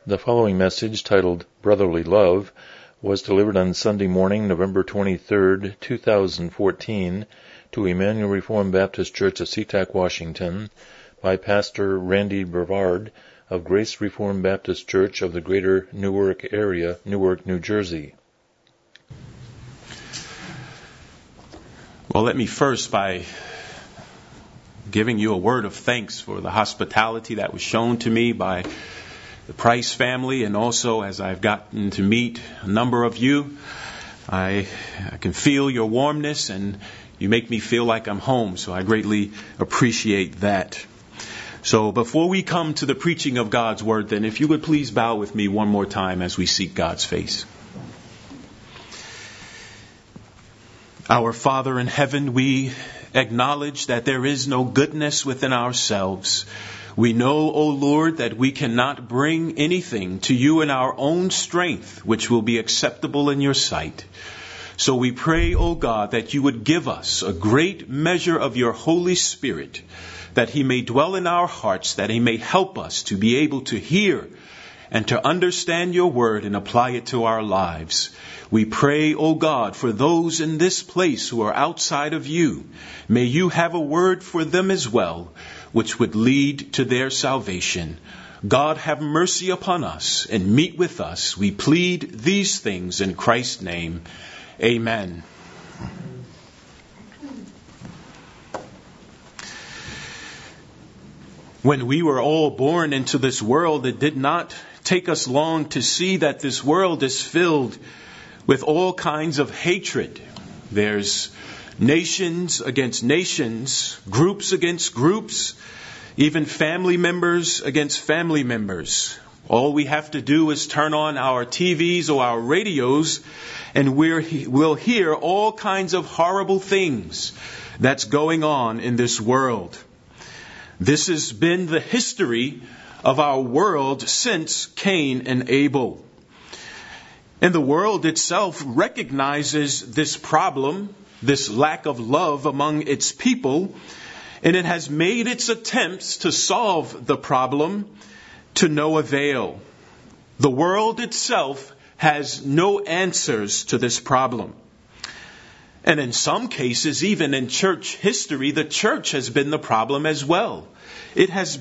The following message, titled Brotherly Love, was delivered on Sunday morning, November 23, 2014, to Emmanuel Reformed Baptist Church of SeaTac, Washington, by Pastor Randy Brevard of Grace Reformed Baptist Church of the Greater Newark area, Newark, New Jersey. Well, let me first by giving you a word of thanks for the hospitality that was shown to me by the Price family, and also as I've gotten to meet a number of you, I can feel your warmness and you make me feel like I'm home, so I greatly appreciate that. So before we come to the preaching of God's Word, then if you would please bow with me one more time as we seek God's face. Our Father in heaven, we acknowledge that there is no goodness within ourselves. We know, O Lord, that we cannot bring anything to you in our own strength which will be acceptable in your sight. So we pray, O God, that you would give us a great measure of your Holy Spirit, that he may dwell in our hearts, that he may help us to be able to hear and to understand your word and apply it to our lives. We pray, O God, for those in this place who are outside of you. May you have a word for them as well, which would lead to their salvation. God, have mercy upon us and meet with us. We plead these things in Christ's name. Amen. When we were all born into this world, it did not take us long to see that this world is filled with all kinds of hatred. There's nations against nations, groups against groups, even family members against family members. All we have to do is turn on our TVs or our radios and we'll hear all kinds of horrible things that's going on in this world. This has been the history of our world since Cain and Abel. And the world itself recognizes this problem, this lack of love among its people, and it has made its attempts to solve the problem to no avail. The world itself has no answers to this problem. And in some cases, even in church history, the church has been the problem as well. It has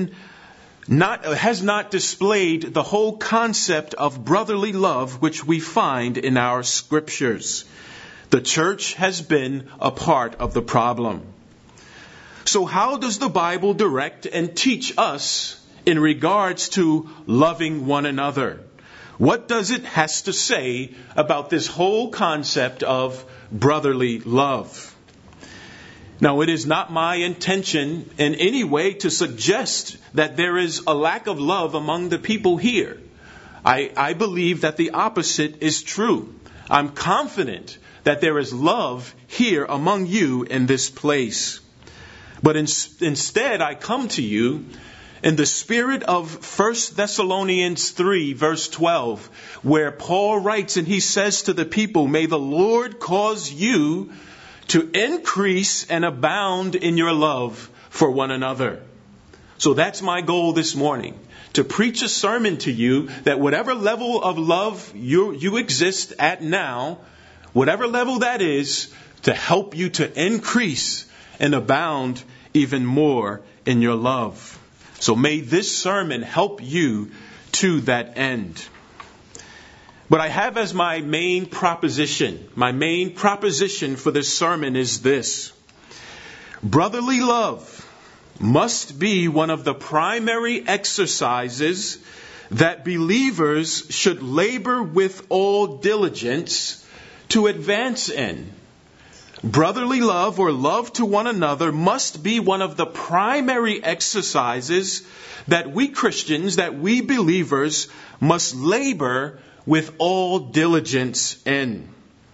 not displayed the whole concept of brotherly love which we find in our scriptures. The church has been a part of the problem. So how does the Bible direct and teach us in regards to loving one another? What does it has to say about this whole concept of brotherly love? Now, it is not my intention in any way to suggest that there is a lack of love among the people here. I believe that the opposite is true. I'm confident that there is love here among you in this place. But instead, I come to you in the spirit of 1 Thessalonians 3, verse 12, where Paul writes and he says to the people, "May the Lord cause you to increase and abound in your love for one another." So that's my goal this morning, to preach a sermon to you that whatever level of love you exist at now, whatever level that is, to help you to increase and abound even more in your love. So may this sermon help you to that end. But I have as my main proposition for this sermon is this: brotherly love must be one of the primary exercises that believers should labor with all diligence to advance in. Brotherly love, or love to one another, must be one of the primary exercises that we Christians, that we believers must labor with all diligence in.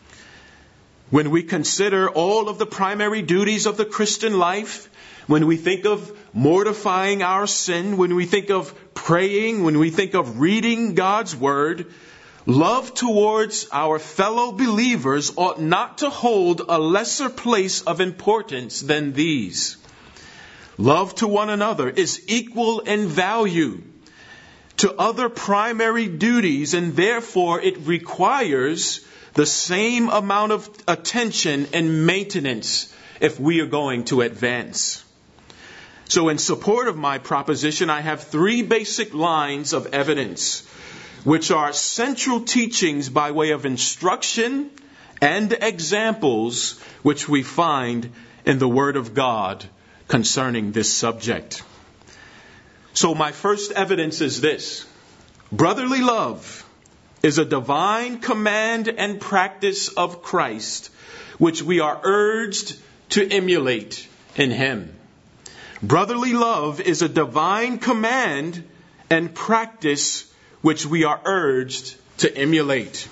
When we consider all of the primary duties of the Christian life, when we think of mortifying our sin, when we think of praying, when we think of reading God's Word, love towards our fellow believers ought not to hold a lesser place of importance than these. Love to one another is equal in value to other primary duties, and therefore it requires the same amount of attention and maintenance if we are going to advance. So in support of my proposition, I have three basic lines of evidence, which are central teachings by way of instruction and examples which we find in the Word of God concerning this subject. So my first evidence is this: brotherly love is a divine command and practice of Christ, which we are urged to emulate in Him. Brotherly love is a divine command and practice which we are urged to emulate.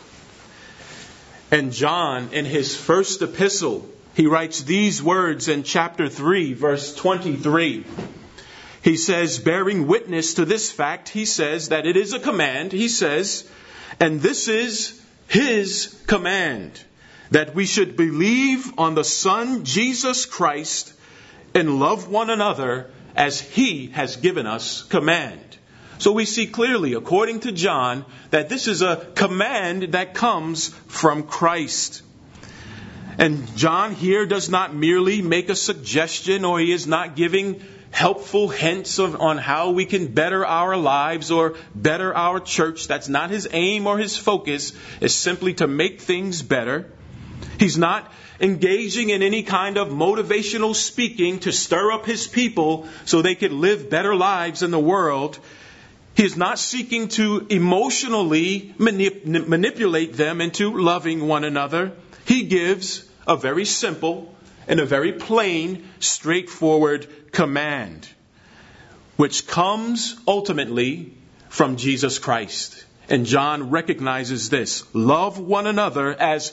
And John, in his first epistle, he writes these words in chapter 3, verse 23. He says, bearing witness to this fact, he says that it is a command. He says, and this is His command, that we should believe on the Son, Jesus Christ, and love one another as He has given us command. So we see clearly, according to John, that this is a command that comes from Christ. And John here does not merely make a suggestion, or he is not giving helpful hints on how we can better our lives or better our church. That's not his aim or his focus. It's simply to make things better. He's not engaging in any kind of motivational speaking to stir up his people so they could live better lives in the world. He is not seeking to emotionally manipulate them into loving one another. He gives a very simple and a very plain, straightforward command, which comes ultimately from Jesus Christ. And John recognizes this: love one another as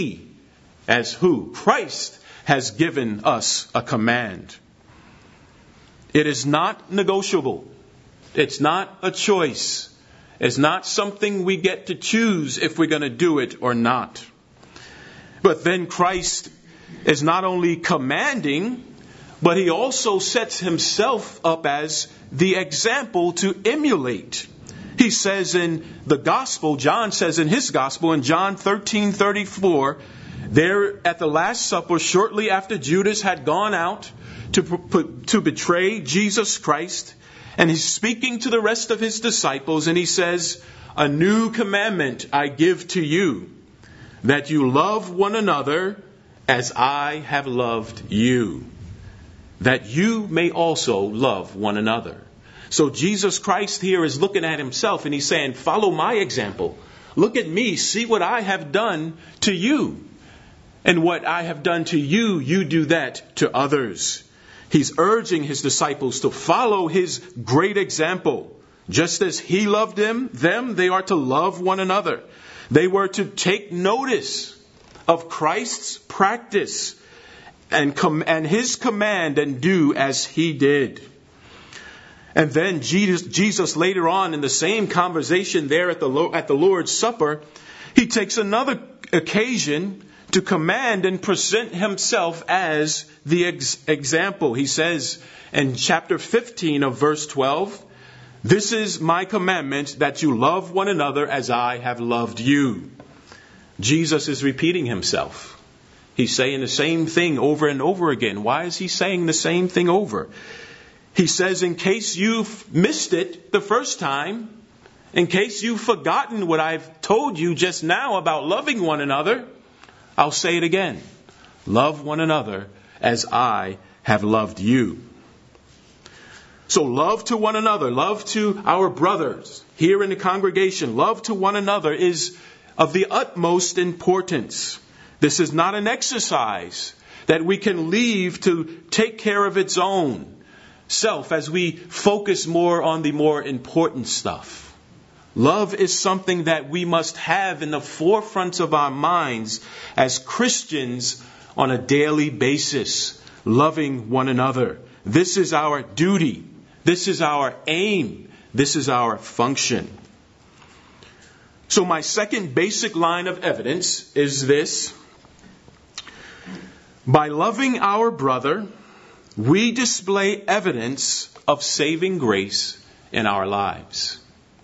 who? Christ has given us a command. It is not negotiable. It's not a choice. It's not something we get to choose if we're going to do it or not. But then Christ is not only commanding, but He also sets Himself up as the example to emulate. He says in the Gospel, John says in his Gospel, in John 13:34, there at the Last Supper, shortly after Judas had gone out to betray Jesus Christ, and he's speaking to the rest of His disciples, and He says, a new commandment I give to you, that you love one another as I have loved you, that you may also love one another. So Jesus Christ here is looking at Himself and He's saying, follow my example. Look at me. See what I have done to you. And what I have done to you, you do that to others. He's urging His disciples to follow His great example. Just as He loved them, they are to love one another. They were to take notice of Christ's practice and His command and do as He did. And then Jesus later on in the same conversation there at the Lord's Supper, He takes another occasion to command and present Himself as the example. He says in chapter 15 of verse 12, this is my commandment, that you love one another as I have loved you. Jesus is repeating Himself. He's saying the same thing over and over again. Why is He saying the same thing over? He says, in case you've missed it the first time, in case you've forgotten what I've told you just now about loving one another, I'll say it again. Love one another as I have loved you. So love to one another, love to our brothers here in the congregation, love to one another is of the utmost importance. This is not an exercise that we can leave to take care of its own self as we focus more on the more important stuff. Love is something that we must have in the forefront of our minds as Christians on a daily basis, loving one another. This is our duty. This is our aim. This is our function. So my second basic line of evidence is this. By loving our brother, we display evidence of saving grace in our lives.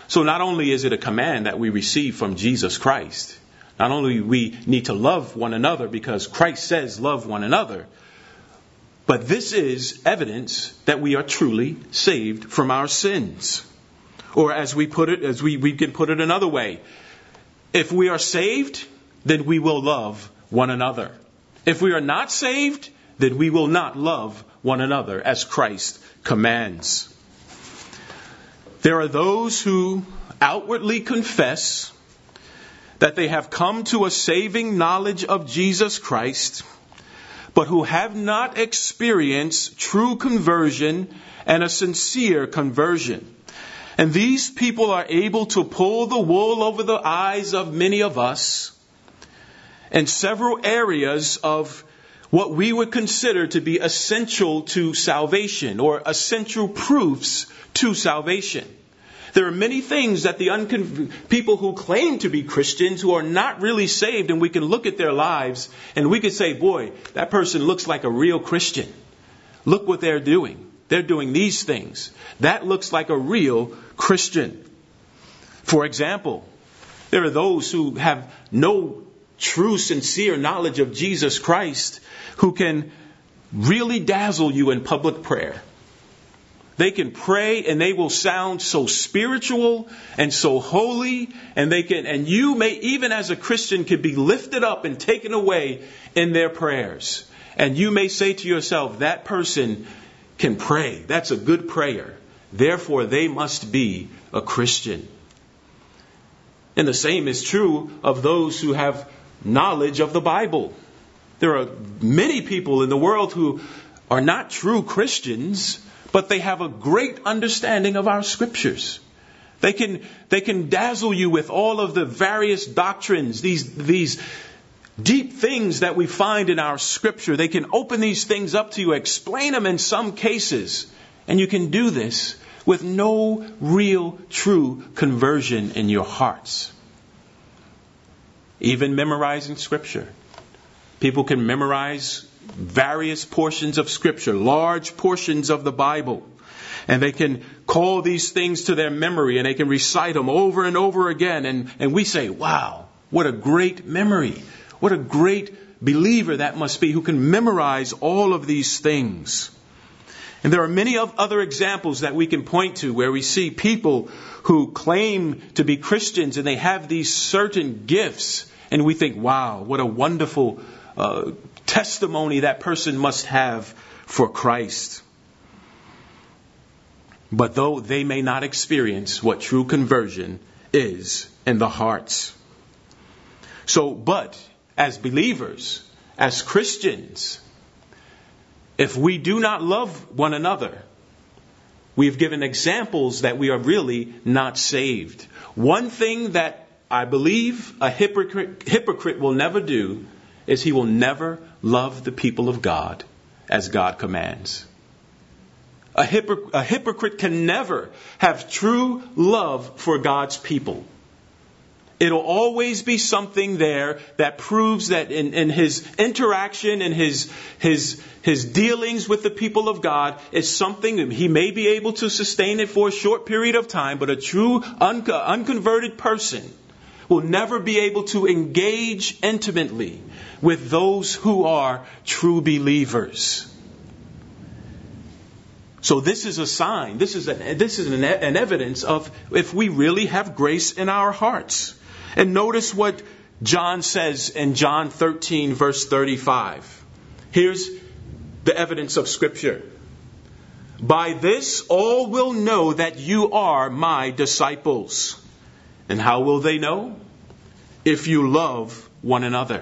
So not only is it a command that we receive from Jesus Christ, not only we need to love one another because Christ says love one another, but this is evidence that we are truly saved from our sins. Or as we put it, we can put it another way. If we are saved, then we will love one another. If we are not saved, then we will not love one another as Christ commands. There are those who outwardly confess that they have come to a saving knowledge of Jesus Christ, but who have not experienced true conversion and a sincere conversion. And these people are able to pull the wool over the eyes of many of us in several areas of what we would consider to be essential to salvation or essential proofs to salvation. There are many things that the people who claim to be Christians who are not really saved, and we can look at their lives and we can say, boy, that person looks like a real Christian. Look what they're doing. They're doing these things. That looks like a real Christian. For example, there are those who have no true, sincere knowledge of Jesus Christ who can really dazzle you in public prayer. They can pray and they will sound so spiritual and so holy, and you may, even as a Christian, can be lifted up and taken away in their prayers. And you may say to yourself, that person can pray. That's a good prayer. Therefore, they must be a Christian. And the same is true of those who have knowledge of the Bible. There are many people in the world who are not true Christians, but they have a great understanding of our scriptures. They can dazzle you with all of the various doctrines, these deep things that we find in our scripture. They can open these things up to you, explain them in some cases, and you can do this with no real, true conversion in your hearts. Even memorizing scripture. People can memorize various portions of scripture, large portions of the Bible, and they can call these things to their memory and they can recite them over and over again. And we say, wow, what a great memory. What a great believer that must be who can memorize all of these things. And there are many other examples that we can point to where we see people who claim to be Christians and they have these certain gifts. And we think, wow, what a wonderful testimony that person must have for Christ. But though they may not experience what true conversion is in the hearts. But as believers, as Christians, if we do not love one another, we've given examples that we are really not saved. One thing that I believe a hypocrite will never do is he will never love the people of God as God commands. A hypocrite can never have true love for God's people. It'll always be something there that proves that in his interaction and his dealings with the people of God is something that he may be able to sustain it for a short period of time, but a true unconverted person will never be able to engage intimately with those who are true believers. So this is a sign. This is an evidence of if we really have grace in our hearts. And notice what John says in John 13, verse 35. Here's the evidence of Scripture. By this all will know that you are my disciples. And how will they know? If you love one another.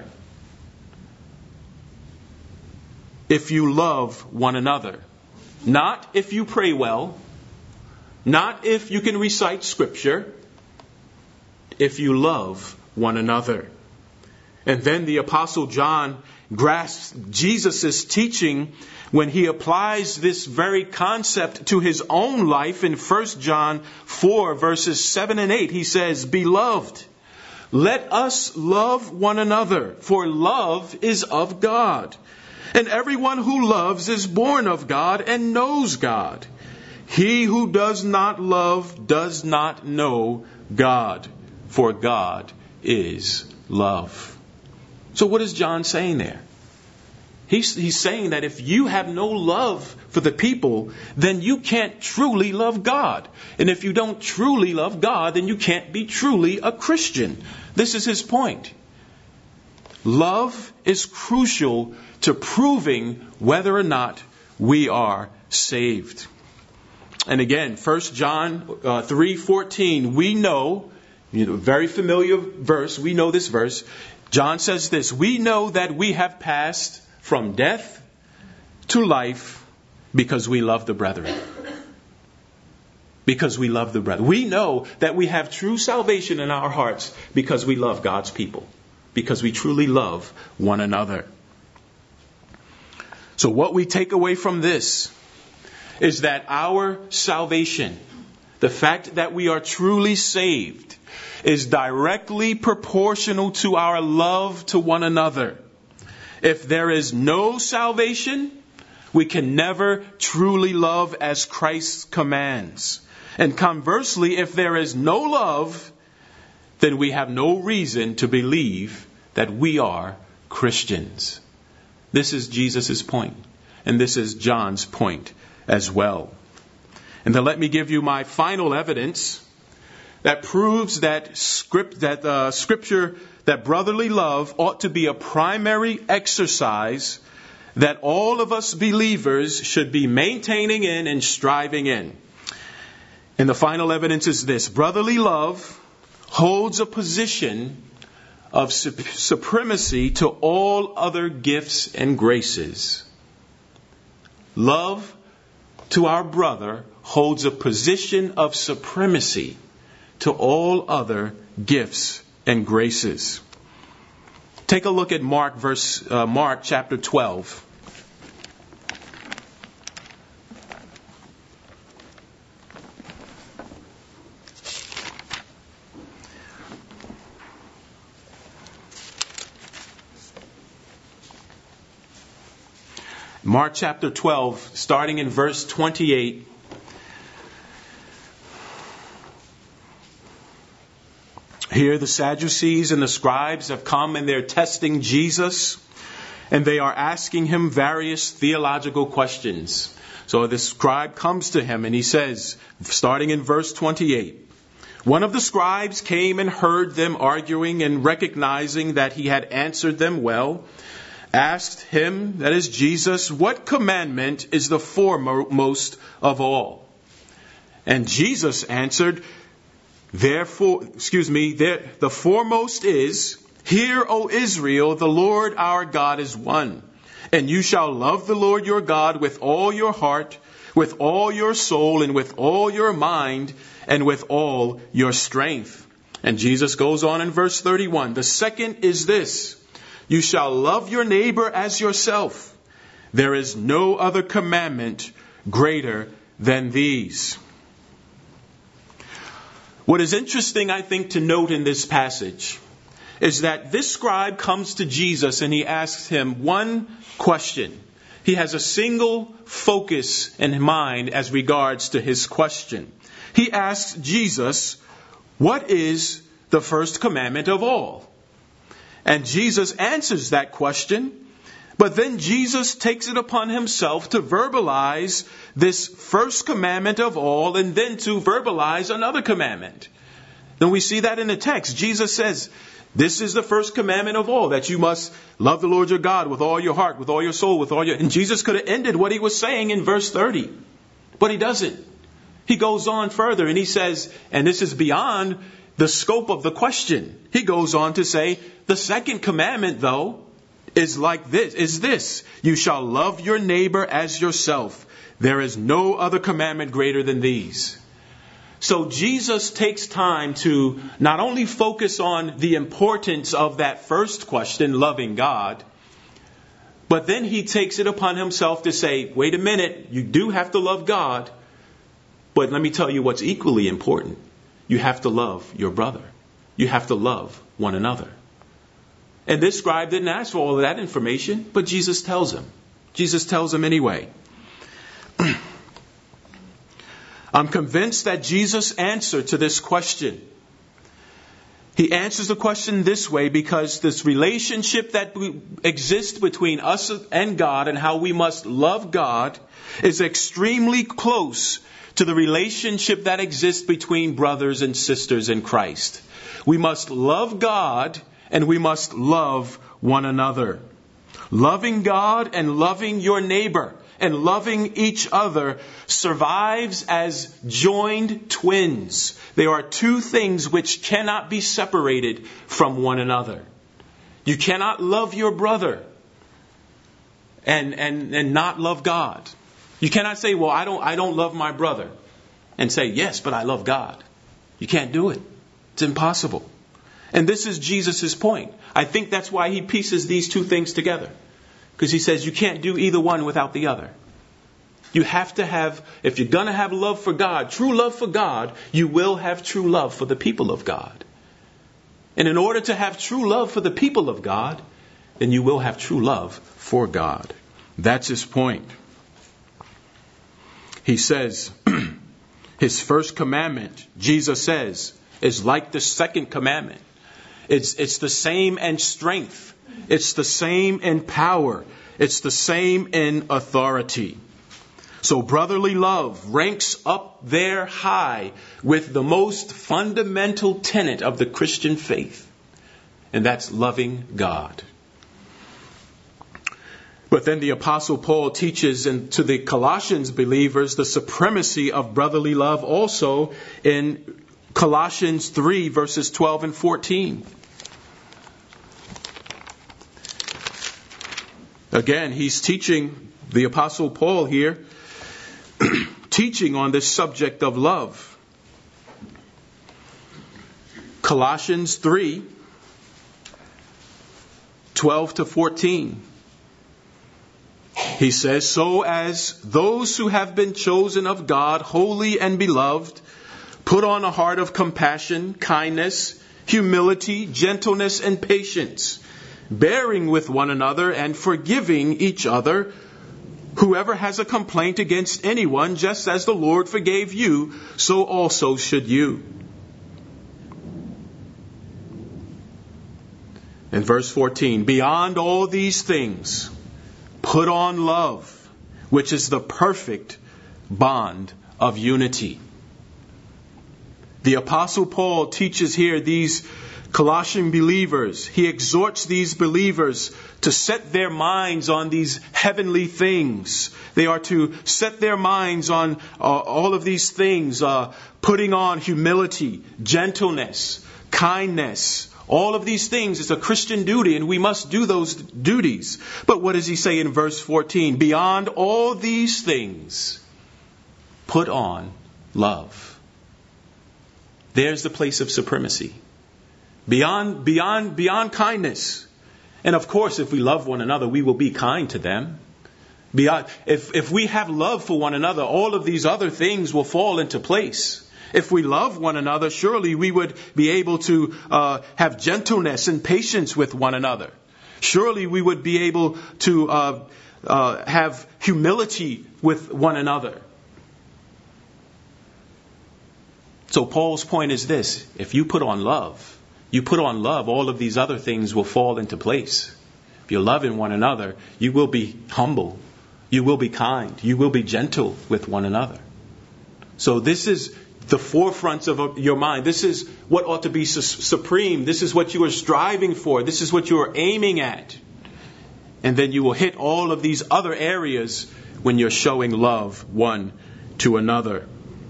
If you love one another. Not if you pray well. Not if you can recite Scripture. If you love one another. And then the Apostle John grasps Jesus' teaching when he applies this very concept to his own life in 1 John 4 verses 7 and 8. He says, Beloved, let us love one another, for love is of God. And everyone who loves is born of God and knows God. He who does not love does not know God, for God is love. So what is John saying there? He's saying that if you have no love for the people, then you can't truly love God. And if you don't truly love God, then you can't be truly a Christian. This is his point. Love is crucial to proving whether or not we are saved. And again, 1 John 3:14, we know, very familiar verse, we know this verse. John says this, we know that we have passed from death to life because we love the brethren. Because we love the brethren. We know that we have true salvation in our hearts because we love God's people. Because we truly love one another. So what we take away from this is that our salvation, the fact that we are truly saved, is directly proportional to our love to one another. If there is no salvation, we can never truly love as Christ commands. And conversely, if there is no love, then we have no reason to believe that we are Christians. This is Jesus' point. And this is John's point as well. And then let me give you my final evidence that proves that Scripture, that brotherly love ought to be a primary exercise that all of us believers should be maintaining in and striving in. And the final evidence is this. Brotherly love holds a position of supremacy to all other gifts and graces. Love to our brother holds a position of supremacy to all other gifts and graces. Take a look at Mark chapter 12. Mark chapter 12, starting in verse 28. Here the Sadducees and the scribes have come and they're testing Jesus. And they are asking him various theological questions. So the scribe comes to him and he says, starting in verse 28, one of the scribes came and heard them arguing, and recognizing that he had answered them well, asked him, that is Jesus, what commandment is the foremost of all? And Jesus answered, the foremost is, hear, O Israel, the Lord our God is one. And you shall love the Lord your God with all your heart, with all your soul, and with all your mind, and with all your strength. And Jesus goes on in verse 31. The second is this, you shall love your neighbor as yourself. There is no other commandment greater than these. What is interesting, I think, to note in this passage is that this scribe comes to Jesus and he asks him one question. He has a single focus in mind as regards to his question. He asks Jesus, what is the first commandment of all? And Jesus answers that question, but then Jesus takes it upon himself to verbalize this first commandment of all and then to verbalize another commandment. Then we see that in the text. Jesus says, this is the first commandment of all, that you must love the Lord your God with all your heart, with all your soul, with all your... And Jesus could have ended what he was saying in verse 30, but he doesn't. He goes on further and he says, and this is beyond the scope of the question. He goes on to say, the second commandment, though, is this. You shall love your neighbor as yourself. There is no other commandment greater than these. So Jesus takes time to not only focus on the importance of that first question, loving God, but then he takes it upon himself to say, wait a minute, you do have to love God, but let me tell you what's equally important. You have to love your brother. You have to love one another. And this scribe didn't ask for all of that information, but Jesus tells him. Jesus tells him anyway. I'm convinced that Jesus' answer to this question, he answers the question this way because this relationship that exists between us and God and how we must love God is extremely close to the relationship that exists between brothers and sisters in Christ. We must love God and we must love one another. Loving God and loving your neighbor and loving each other survives as joined twins. They are two things which cannot be separated from one another. You cannot love your brother and not love God. You cannot say, well, I don't love my brother, and say, yes, but I love God. You can't do it. It's impossible. And this is Jesus' point. I think that's why he pieces these two things together. Because he says you can't do either one without the other. You have to have, if you're going to have love for God, true love for God, you will have true love for the people of God. And in order to have true love for the people of God, then you will have true love for God. That's his point. He says, his first commandment, Jesus says, is like the second commandment. It's the same in strength. It's the same in power. It's the same in authority. So brotherly love ranks up there high with the most fundamental tenet of the Christian faith. And that's loving God. But then the Apostle Paul teaches to the Colossians believers the supremacy of brotherly love also in Colossians 3 verses 12 and 14. Again, he's teaching, the Apostle Paul here, teaching on this subject of love. Colossians 3, 12 to 14. He says, so as those who have been chosen of God, holy and beloved, put on a heart of compassion, kindness, humility, gentleness, and patience, bearing with one another and forgiving each other. Whoever has a complaint against anyone, just as the Lord forgave you, so also should you. In verse 14, beyond all these things, put on love, which is the perfect bond of unity. The Apostle Paul teaches here these Colossian believers. He exhorts these believers to set their minds on these heavenly things. They are to set their minds on all of these things, putting on humility, gentleness, kindness. All of these things is a Christian duty, and we must do those duties. But what does he say in verse 14? Beyond all these things, put on love. There's the place of supremacy. Beyond kindness. And of course, if we love one another, we will be kind to them. If we have love for one another, all of these other things will fall into place. If we love one another, surely we would be able to have gentleness and patience with one another. Surely we would be able to have humility with one another. So Paul's point is this: if you put on love, all of these other things will fall into place. If you're loving one another, you will be humble. You will be kind. You will be gentle with one another. So this is the forefront of your mind. This is what ought to be supreme. This is what you are striving for. This is what you are aiming at. And then you will hit all of these other areas when you're showing love one to another.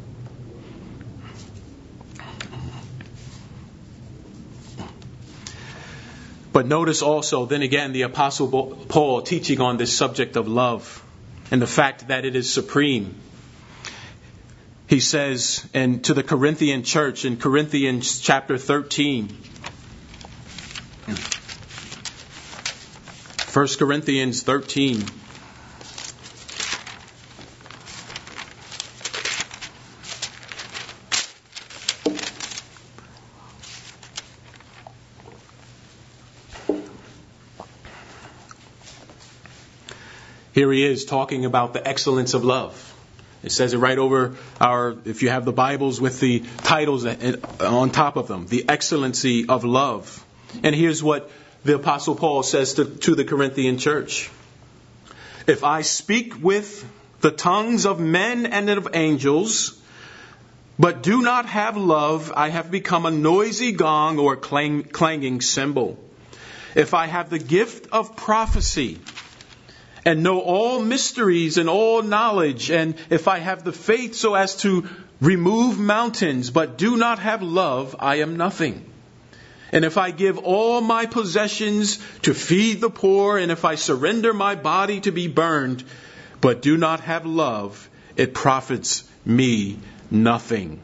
But notice also, then again, the Apostle Paul teaching on this subject of love and the fact that it is supreme. He says to the Corinthian church in Corinthians chapter 13, 1 Corinthians 13, here he is talking about the excellence of love. It says it right over if you have the Bibles with the titles on top of them, the excellency of love. And here's what the Apostle Paul says to the Corinthian church. If I speak with the tongues of men and of angels, but do not have love, I have become a noisy gong or a clanging cymbal. If I have the gift of prophecy and know all mysteries and all knowledge, and if I have the faith so as to remove mountains, but do not have love, I am nothing. And if I give all my possessions to feed the poor, and if I surrender my body to be burned, but do not have love, it profits me nothing.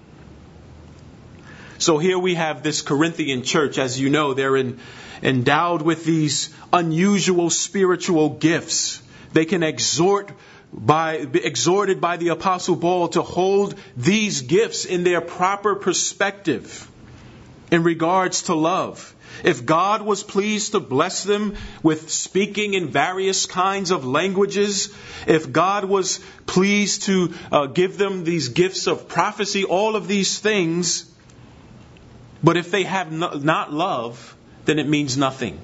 So here we have this Corinthian church. As you know, they're endowed with these unusual spiritual gifts. They can be exhorted by the Apostle Paul to hold these gifts in their proper perspective in regards to love. If God was pleased to bless them with speaking in various kinds of languages, if God was pleased to give them these gifts of prophecy, all of these things, but if they have not love, then it means nothing.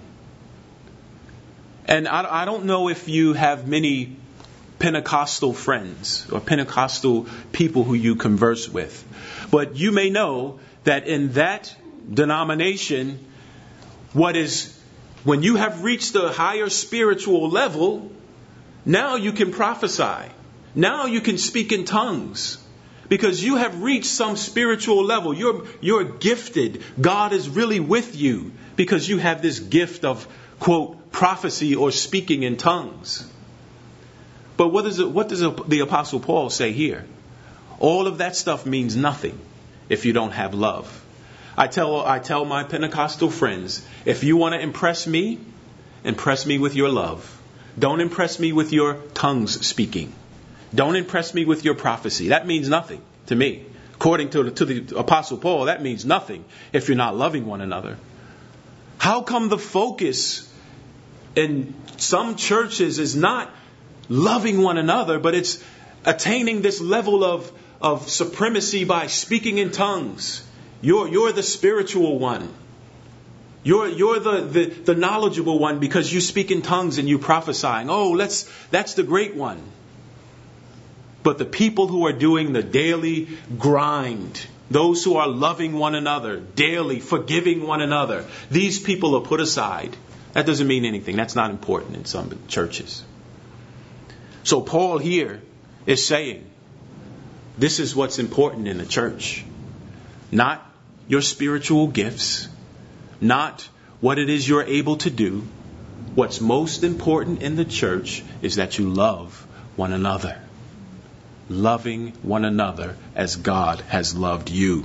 And I don't know if you have many Pentecostal friends or Pentecostal people who you converse with, but you may know that in that denomination, when you have reached a higher spiritual level, now you can prophesy. Now you can speak in tongues. Because you have reached some spiritual level. You're gifted. God is really with you because you have this gift of, quote, prophecy or speaking in tongues. But what does the Apostle Paul say here? All of that stuff means nothing if you don't have love. I tell my Pentecostal friends, if you want to impress me with your love. Don't impress me with your tongues speaking. Don't impress me with your prophecy. That means nothing to me. According to the Apostle Paul, that means nothing if you're not loving one another. How come the focus in some churches is not loving one another, but it's attaining this level of supremacy by speaking in tongues? You're the spiritual one. You're the knowledgeable one because you speak in tongues and you prophesying. Oh, that's the great one. But the people who are doing the daily grind, those who are loving one another, daily forgiving one another, these people are put aside. That doesn't mean anything. That's not important in some churches. So Paul here is saying, this is what's important in the church. Not your spiritual gifts, not what it is you're able to do. What's most important in the church is that you love one another. Loving one another as God has loved you.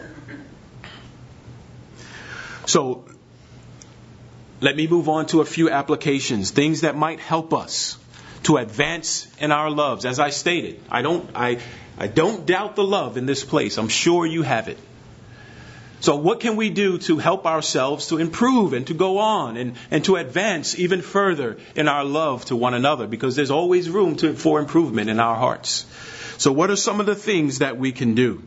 So, let me move on to a few applications, things that might help us to advance in our loves. As I stated, I don't doubt the love in this place. I'm sure you have it. So what can we do to help ourselves to improve and to go on and to advance even further in our love to one another? Because there's always room for improvement in our hearts. So what are some of the things that we can do?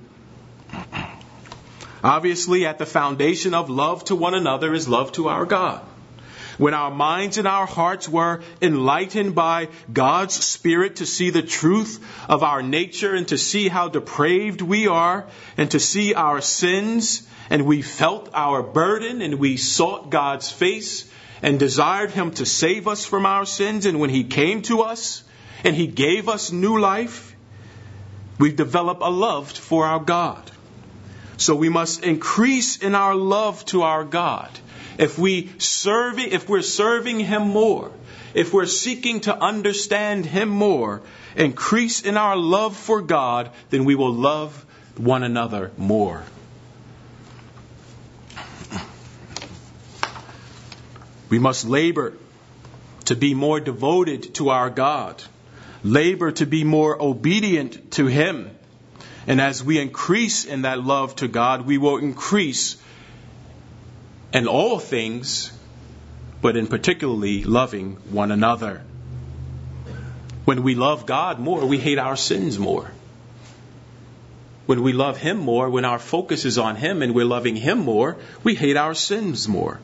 Obviously, at the foundation of love to one another is love to our God. When our minds and our hearts were enlightened by God's Spirit to see the truth of our nature and to see how depraved we are and to see our sins, and we felt our burden and we sought God's face and desired Him to save us from our sins, and when He came to us and He gave us new life, we've developed a love for our God. So we must increase in our love to our God. If we're serving Him more, if we're seeking to understand Him more, increase in our love for God, then we will love one another more. We must labor to be more devoted to our God. Labor to be more obedient to Him. And as we increase in that love to God, we will increase in all things, but in particularly loving one another. When we love God more, we hate our sins more. When we love Him more, when our focus is on Him and we're loving Him more, we hate our sins more.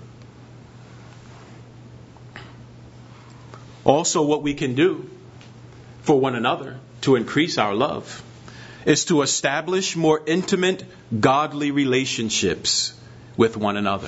Also, what we can do for one another to increase our love is to establish more intimate, godly relationships with one another.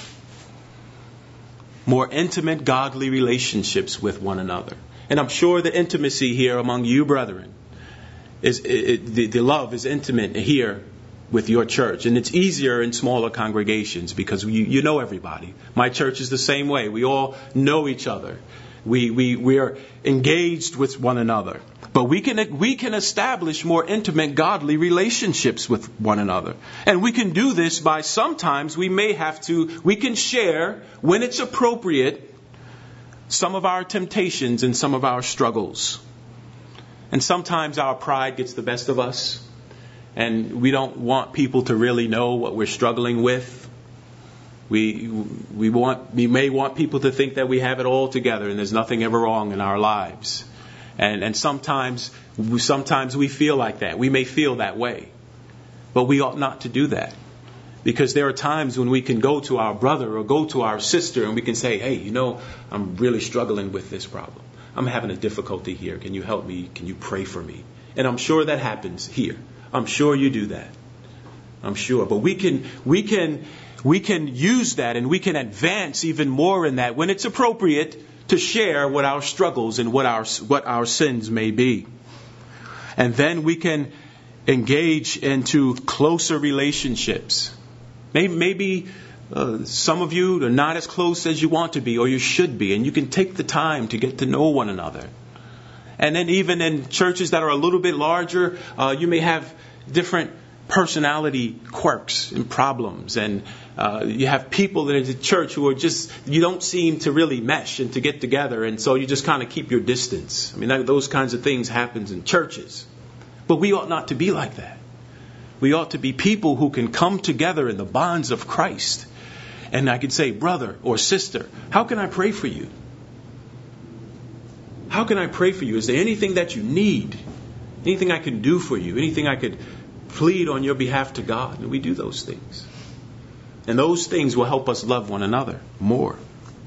More intimate, godly relationships with one another. And I'm sure the intimacy here among you brethren, the love is intimate here with your church. And it's easier in smaller congregations because you know everybody. My church is the same way. We all know each other. We are engaged with one another. But we can establish more intimate, godly relationships with one another. And we can do this by sometimes we can share, when it's appropriate, some of our temptations and some of our struggles. And sometimes our pride gets the best of us. And we don't want people to really know what we're struggling with. We may want people to think that we have it all together and there's nothing ever wrong in our lives. And sometimes we feel like that. We may feel that way. But we ought not to do that. Because there are times when we can go to our brother or go to our sister and we can say, hey, I'm really struggling with this problem. I'm having a difficulty here. Can you help me? Can you pray for me? And I'm sure that happens here. I'm sure you do that. I'm sure. But we can use that and we can advance even more in that when it's appropriate to share what our struggles and what our sins may be. And then we can engage into closer relationships. Maybe some of you are not as close as you want to be or you should be, and you can take the time to get to know one another. And then even in churches that are a little bit larger, you may have different personality quirks and problems, and you have people in the church who are you don't seem to really mesh and to get together, and so you just kind of keep your distance. I mean, those kinds of things happens in churches. But we ought not to be like that. We ought to be people who can come together in the bonds of Christ. And I can say, brother or sister, how can I pray for you? How can I pray for you? Is there anything that you need? Anything I can do for you? Anything I could plead on your behalf to God? And we do those things. And those things will help us love one another more.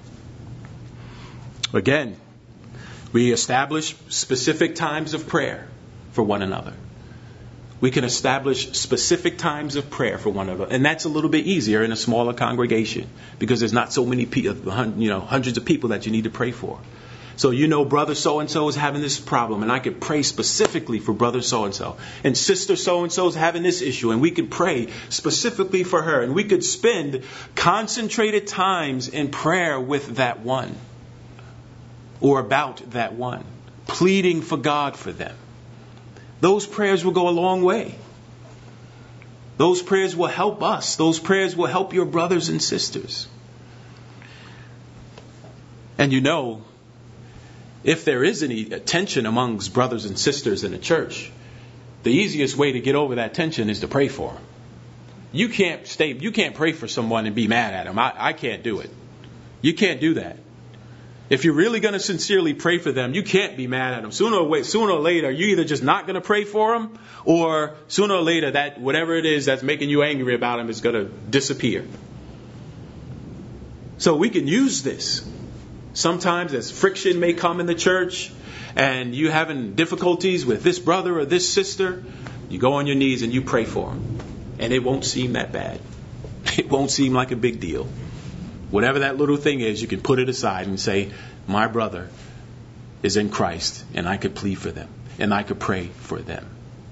Again, we establish specific times of prayer for one another. We can establish specific times of prayer for one another. And that's a little bit easier in a smaller congregation because there's not so many people, hundreds of people that you need to pray for. So brother so-and-so is having this problem, and I could pray specifically for brother so-and-so. And sister so-and-so is having this issue, and we could pray specifically for her. And we could spend concentrated times in prayer with that one or about that one, pleading for God for them. Those prayers will go a long way. Those prayers will help us. Those prayers will help your brothers and sisters. And if there is any tension amongst brothers and sisters in the church, the easiest way to get over that tension is to pray for them. You can't pray for someone and be mad at them. I can't do it. You can't do that. If you're really going to sincerely pray for them, you can't be mad at them. Sooner or later, you're either just not going to pray for them, or sooner or later, that whatever it is that's making you angry about them is going to disappear. So we can use this. Sometimes as friction may come in the church, and you having difficulties with this brother or this sister, you go on your knees and you pray for them. And it won't seem that bad. It won't seem like a big deal. Whatever that little thing is, you can put it aside and say, my brother is in Christ, and I could plead for them, and I could pray for them.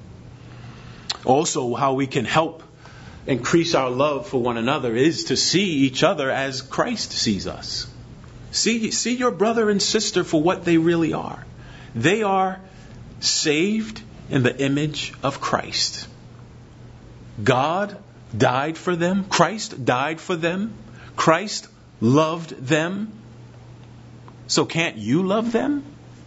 Also, how we can help increase our love for one another is to see each other as Christ sees us. See your brother and sister for what they really are. They are saved in the image of Christ. God died for them. Christ died for them. Christ loved them. So can't you love them?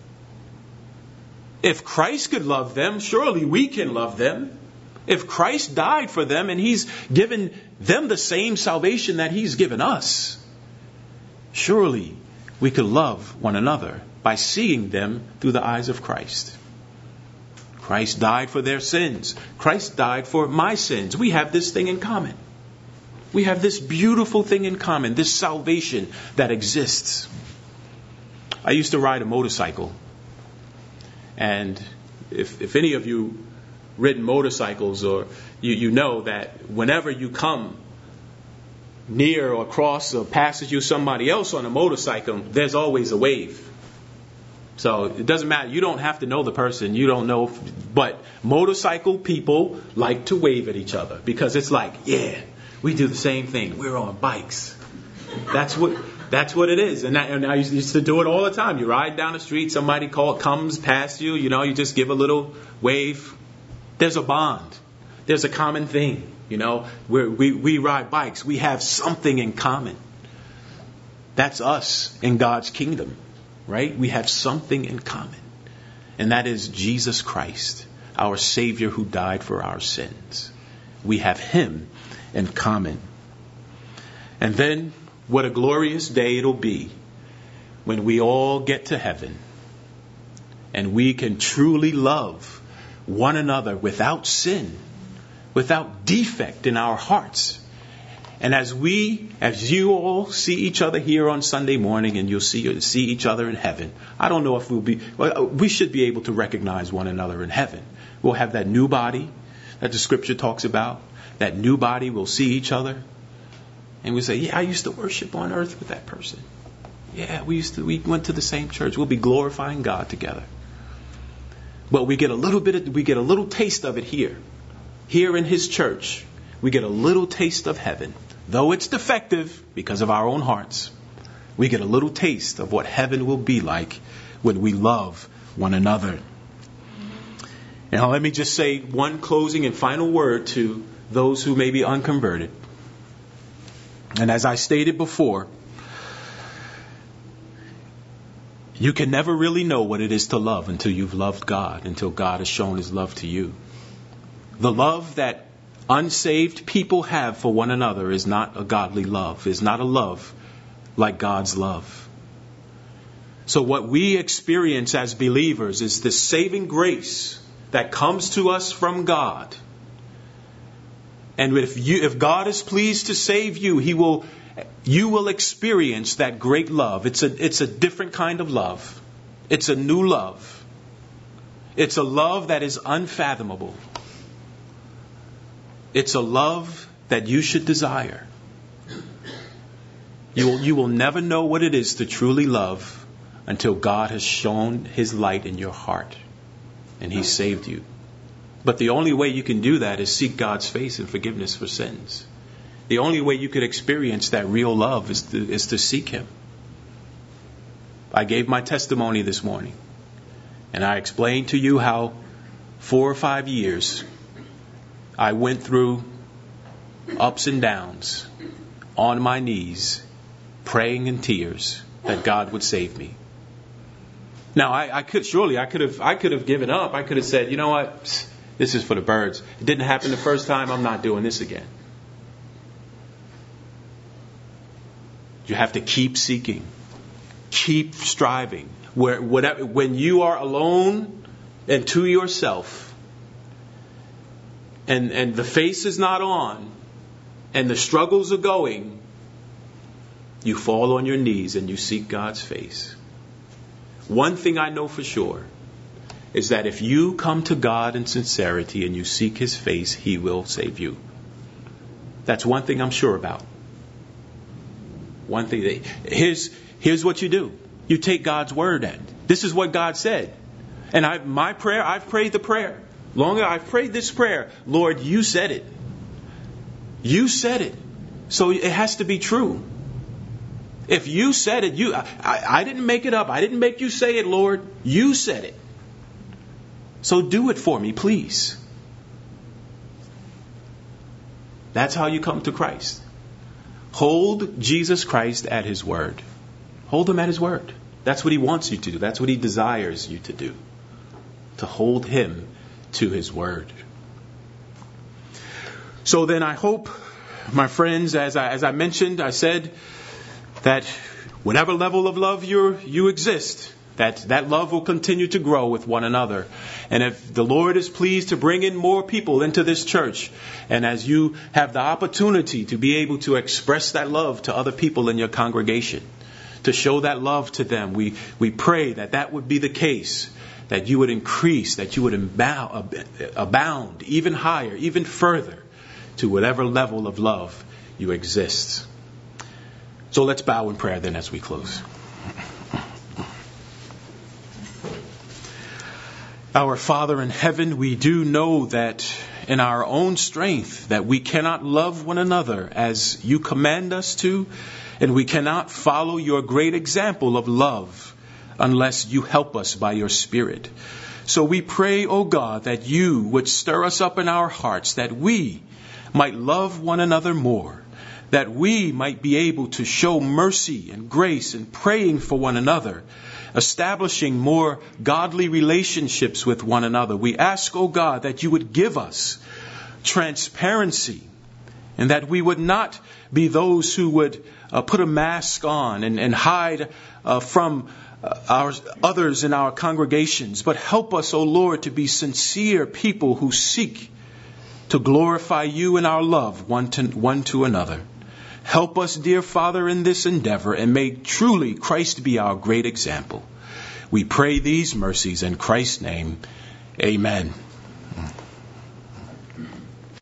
If Christ could love them, surely we can love them. If Christ died for them and He's given them the same salvation that He's given us, surely we could love one another by seeing them through the eyes of Christ. Christ died for their sins. Christ died for my sins. We have this thing in common. We have this beautiful thing in common, this salvation that exists. I used to ride a motorcycle. And if any of you ridden motorcycles, or you know that whenever you come near or across or passes you somebody else on a motorcycle, there's always a wave. So it doesn't matter. You don't have to know the person. You don't know. But motorcycle people like to wave at each other because it's like, yeah, we do the same thing. We're on bikes. That's what it is. And I used to do it all the time. You ride down the street, somebody comes past you, you just give a little wave. There's a bond. There's a common thing. We ride bikes. We have something in common. That's us in God's kingdom, right? We have something in common. And that is Jesus Christ, our Savior who died for our sins. We have Him in common. And then what a glorious day it'll be when we all get to heaven and we can truly love one another without sin, without defect in our hearts. And as you all see each other here on Sunday morning, and you'll see each other in heaven, I don't know if we should be able to recognize one another in heaven. We'll have that new body that the scripture talks about. That new body, we'll see each other. And we say, yeah, I used to worship on earth with that person. Yeah, we went to the same church. We'll be glorifying God together. But we get a little taste of it here. Here in His church, we get a little taste of heaven. Though it's defective because of our own hearts, we get a little taste of what heaven will be like when we love one another. Now let me just say one closing and final word to those who may be unconverted. And as I stated before, you can never really know what it is to love until you've loved God, until God has shown His love to you. The love that unsaved people have for one another is not a godly love, is not a love like God's love. So what we experience as believers is this saving grace that comes to us from God. And if God is pleased to save you, you will experience that great love. It's a different kind of love. It's a new love. It's a love that is unfathomable. It's a love that you should desire. You will never know what it is to truly love until God has shone His light in your heart and He saved you. But the only way you can do that is seek God's face in forgiveness for sins. The only way you could experience that real love is to seek Him. I gave my testimony this morning, and I explained to you how 4 or 5 years I went through ups and downs on my knees, praying in tears that God would save me. Now I could have given up. I could have said, you know what? This is for the birds. It didn't happen the first time. I'm not doing this again. You have to keep seeking. Keep striving. When you are alone and to yourself, and the face is not on, and the struggles are going, you fall on your knees and you seek God's face. One thing I know for sure is that if you come to God in sincerity and you seek His face, He will save you. That's one thing I'm sure about. One thing. Here's what you do. You take God's word at. This is what God said. And I've prayed the prayer. I've prayed this prayer. Lord, you said it. You said it. So it has to be true. If you said it, I didn't make it up. I didn't make you say it, Lord. You said it. So do it for me, please. That's how you come to Christ. Hold Jesus Christ at His word. Hold Him at His word. That's what He wants you to do. That's what He desires you to do. To hold Him to His word. So then I hope, my friends, as I mentioned, I said that whatever level of love you exist, That love will continue to grow with one another. And if the Lord is pleased to bring in more people into this church, and as you have the opportunity to be able to express that love to other people in your congregation, to show that love to them, we pray that would be the case, that you would increase, that you would abound even higher, even further, to whatever level of love you exist. So let's bow in prayer then as we close. Our Father in heaven, we do know that in our own strength that we cannot love one another as you command us to, and we cannot follow your great example of love unless you help us by your Spirit. So we pray, O God, that you would stir us up in our hearts, that we might love one another more, that we might be able to show mercy and grace in praying for one another, establishing more godly relationships with one another. We ask, O God, that you would give us transparency, and that we would not be those who would put a mask on and hide from our others in our congregations, but help us, O Lord, to be sincere people who seek to glorify you in our love one to another. Help us, dear Father, in this endeavor, and may truly Christ be our great example. We pray these mercies in Christ's name. Amen.